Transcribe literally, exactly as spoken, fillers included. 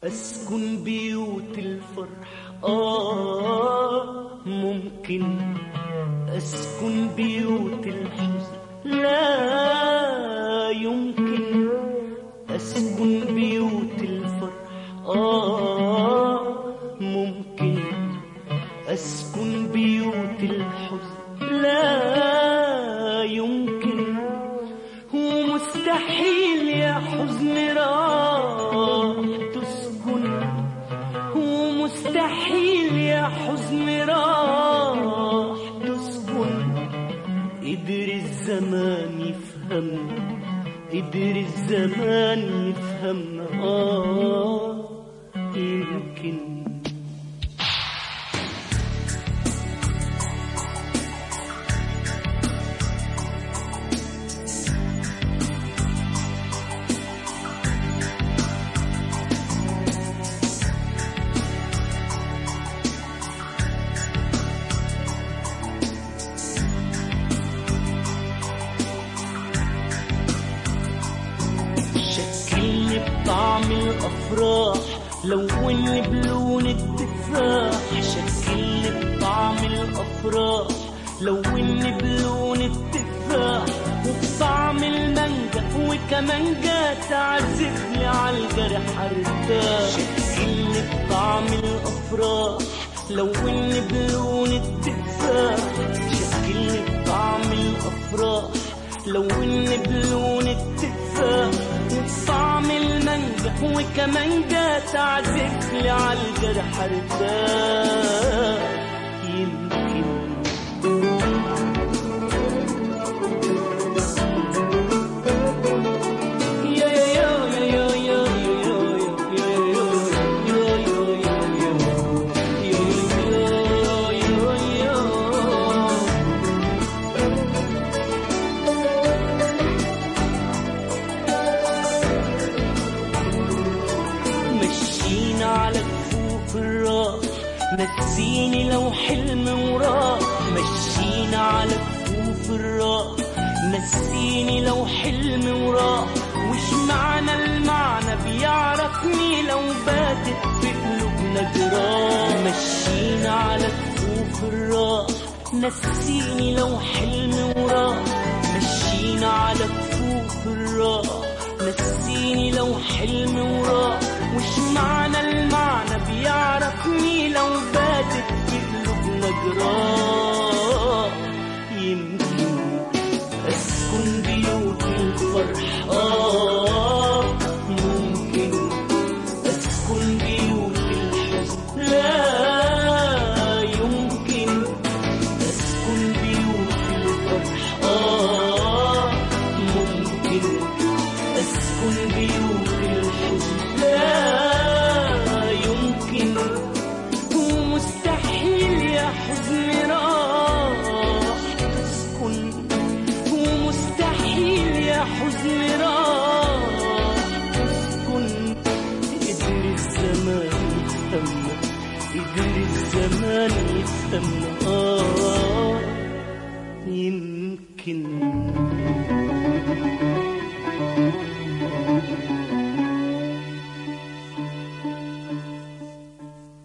أسكن بيوت الفرح آه ممكن، أسكن بيوت الحزن لا يمكن، أسكن بيوت الفرح آه ممكن، أسكن بيوت الحزن لا يمكن، ومستحيل يا حزن راح تسكن، ومستحيل يا حزن راح تسكن. قدر الزمان يفهمنا، قدر الزمان يفهمنا آه يمكن. شكلني بطعم الأفراح لوني بلون التفاح، شكلني بطعم الأفراح لوني بلون التفاح، وبطعم المانجا وكمانجا تعزفلي عالجرح ارتاح. شكلني بطعم الأفراح لوني بلون التفاح، شكلني بطعم الأفراح لوني بلون التفاح، وبطعم المانجا وكمانجا تعزفلي عالجرح ارتاح. يمكن مشينا على كفوف الراح، نسيني لو حلم وراح، مشينا على كفوف الراح، نسيني لو حلم وراح. وش معنى المعنى بيعرفني لو باتت في قلوبنا جراح. مشينا على كفوف الراح، نسيني لو حلم وراح، مشينا على كفوف الراح، نسيني لو حلم وراح. وش معنى المعنى بيعرفني لو باتت في قلوبنا جراح. يمكن أسكن بيوت الفرح آه ممكن، أسكن بيوت الحزن لا يمكن، أسكن بيوت الفرح آه ممكن، أسكن بيوت الحزن لا يمكن، ومستحيل يا حزن راح تسكن، ومستحيل يا حزن راح تسكن. قدر الزمان يفهمنا، قدر الزمان يفهمنا آه يمكن.